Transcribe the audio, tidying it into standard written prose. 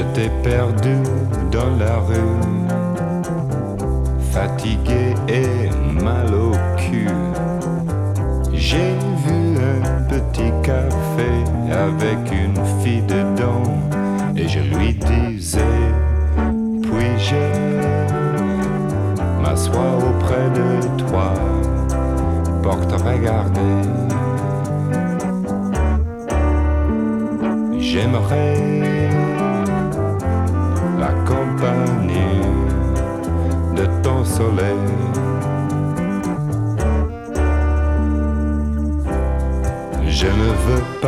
Je t'ai perdu dans la rue, fatigué et mal au cul. J'ai vu un petit café avec une fille dedans et je lui disais, puis-je m'asseoir auprès de toi pour te regarder? J'aimerais la compagnie de ton soleil. Je ne veux pas